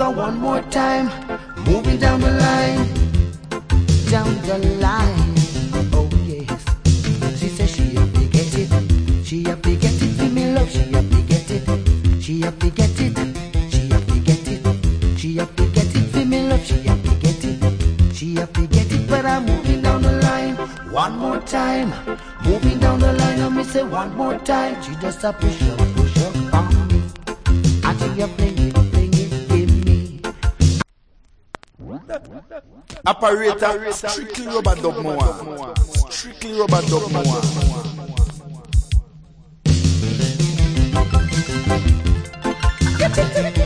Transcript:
go one more time. Moving down the line. Down the line. Oh yes. She says she have to get it. She have to get it for me love. She have to get it. She have to get it. She have to get it. She have to get it for me love. She have to get it. She have to get it. But I'm moving down the line. One more time. Moving down the line. And me say one more time. She just a push up on me. And she a fling it, give me. Operator, strictly rubber dub more. Strictly rubber dub more. Get it.